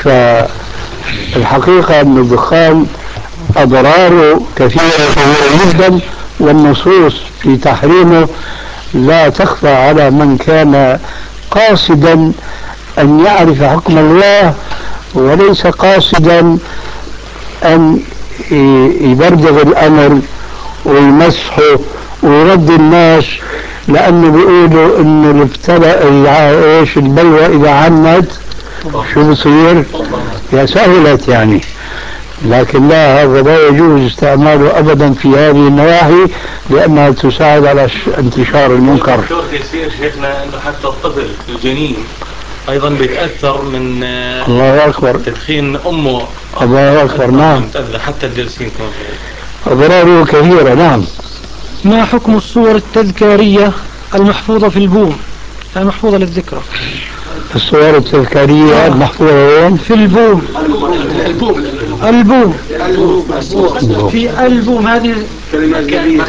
فالحقيقة أن الدخان أضراره كثيرة جدا، والنصوص في تحريمه لا تخفى على من كان قاصدا أن يعرف حكم الله وليس قاصدا أن يبرد الأمر ويمسحه ويرد الناس، لأنه بيقولوا إنه الابتلاء ايش البلوى إذا عمت شو بصير؟ يا سهلت يعني. لكن لا، هذا لا يجوز استعماله أبدا في هذه النواحي لأنها تساعد على انتشار المنكر. يصير شيخنا أنه حتى الطفل الجنين أيضا بيتأثر من الله أكبر تدخين أمه. الله أكبر. نعم، حتى الجالسين كمان أضراره كثيرة. نعم. ما حكم الصور التذكارية المحفوظة في البوم، المحفوظة للذكرى؟ الصور التذكارية المحفوظة وين؟ في البوم. البوم في البوم هذه كلمات كبيرة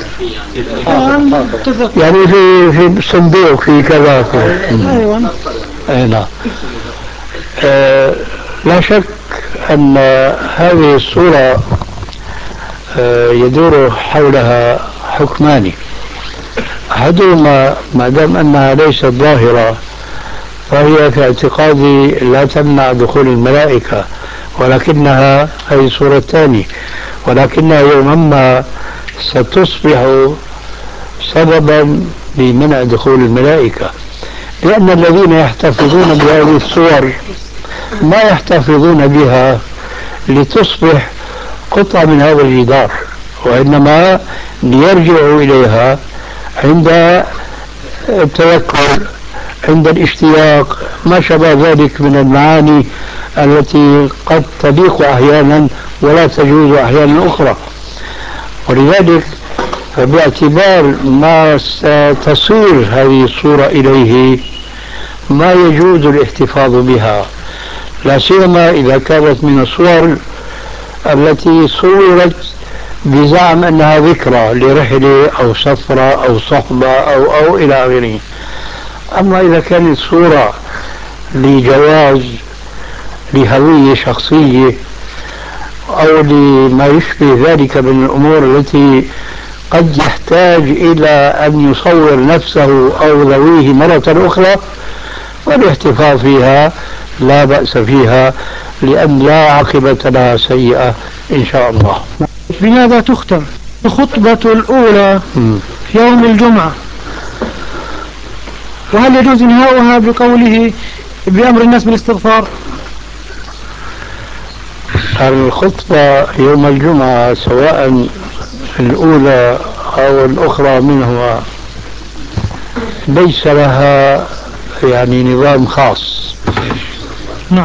يعني في في صندوق في كذا. أيوة. أي نعم. آه لا شك أن هذه الصورة آه يدور حولها حكمان. أحدهما ما دام أنها ليست ظاهرة فهي في اعتقادي لا تمنع دخول الملائكة، ولكنها هي صورة ثانية، ولكنها يوما ما ستصبح سببا لمنع دخول الملائكة، لأن الذين يحتفظون بهذه الصور ما يحتفظون بها لتصبح قطعة من هذا الجدار، وإنما ليرجعوا إليها عند التذكر عند الاشتياق ما شابه ذلك من المعاني التي قد تليق أحيانا ولا تجوز أحيانا أخرى. ولذلك فباعتبار ما ستصير هذه الصورة إليه ما يجوز الاحتفاظ بها، لا سيما إذا كانت من الصور التي صورت بزعم أنها ذكرى لرحلة أو سفرة أو صحبة أو أو إلى آخره. أما إذا كانت صورة لجواز لهوية شخصية أو لما يشبه ذلك من الأمور التي قد يحتاج إلى أن يصور نفسه أو ذويه مرة أخرى، والاحتفاظ فيها لا بأس فيها، لأن لا عاقبة لها سيئة إن شاء الله. بماذا تختم الخطبة الأولى في يوم الجمعة؟ وهل يجوز إنهاؤها بقوله بأمر الناس بالاستغفار؟ الخطبة يوم الجمعة سواء الأولى أو الأخرى منهما ليس لها يعني نظام خاص. نعم.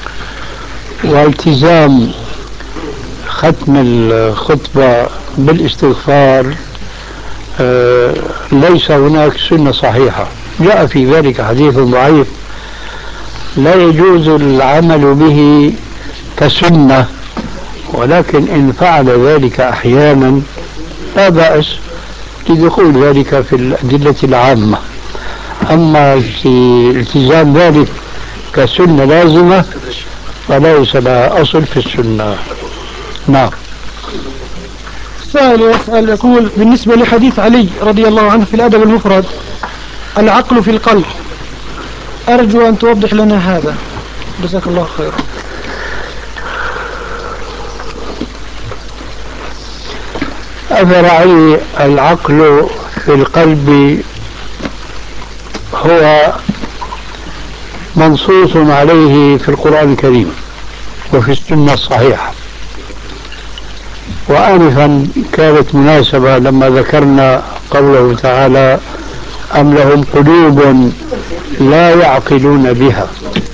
والتزام ختم الخطبة بالاستغفار آه ليس هناك سنة صحيحة، جاء في ذلك حديث ضعيف لا يجوز العمل به كسنة، ولكن إن فعل ذلك أحيانا لا بأس لدخول ذلك في الأدلة العامة. أما في التزام ذلك كسنة لازمة فليس لها أصل في السنة. نعم. السائل يسأل يقول بالنسبة لحديث علي رضي الله عنه في الأدب المفرد العقل في القلب، أرجو أن توضح لنا هذا، جزاك الله خيرا. أثر علي العقل في القلب هو منصوص عليه في القرآن الكريم وفي السنة الصحيحة. وآنفا كانت مناسبة لما ذكرنا قوله تعالى أم لهم قلوب لا يعقلون بها.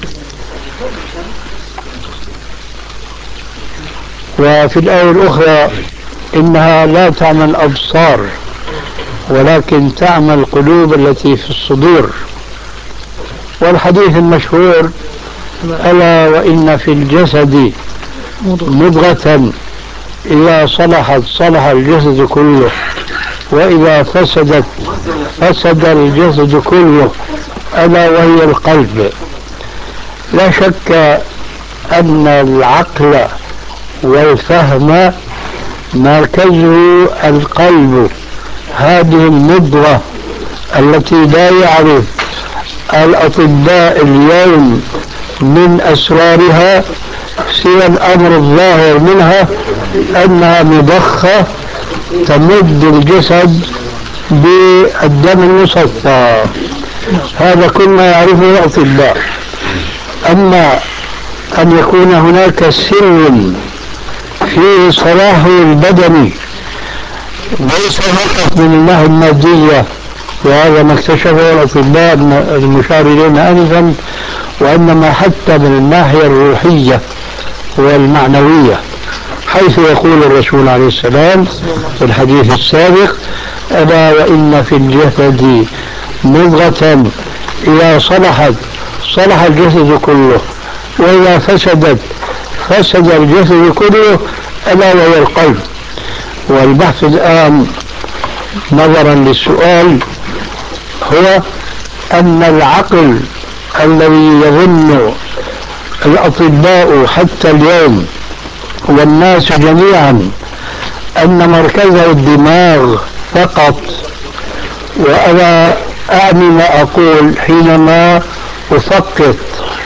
وفي الآية الأخرى إنها لا تعمى الأبصار ولكن تعمى القلوب التي في الصدور. والحديث المشهور ألا وإن في الجسد مضغة إذا صلحت صلح الجسد كله وإذا فسدت فسد الجسد كله ألا وهي القلب. لا شك أن العقل والفهم مركزه القلب، هذه المضغة التي لا يعرف الأطباء اليوم من أسرارها سوى الأمر الظاهر منها أنها مضخة تمد الجسد بالدم المصفى. هذا كل ما يعرفه الأطباء. أما أن يكون هناك سر في صلاح البدن ليس فقط من الناحية المادية، وهذا ما اكتشفه الأطباء المشار إلينا آنفا، وإنما حتى من الناحية الروحية والمعنوية، حيث يقول الرسول عليه السلام في الحديث السابق ألا وإن في الجسد مضغة إذا صلحت صلح الجسد كله وإذا فسدت فسد الجسد كله ألا وهي القلب. والبحث الآن نظرا للسؤال هو أن العقل الذي يظن الأطباء حتى اليوم والناس جميعا أن مركزه الدماغ فقط، وأنا أعني ما أقول حينما أفقط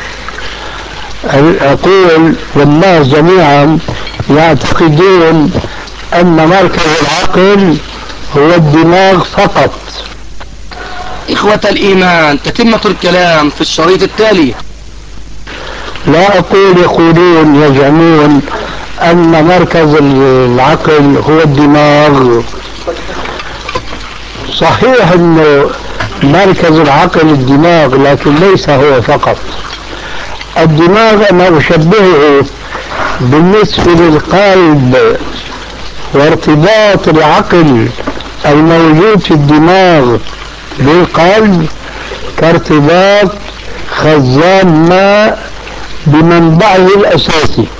أقول والناس جميعا يعتقدون أن مركز العقل هو الدماغ فقط. إخوة الإيمان، تتمة الكلام في الشريط التالي. لا أقول يقولون يزعمون أن مركز العقل هو الدماغ. صحيح أنه مركز العقل الدماغ، لكن ليس هو فقط. الدماغ أنا أشبهه بالنسبة للقلب وارتباط العقل الموجود في الدماغ بالقلب كارتباط خزان ماء بمنبعه الأساسي.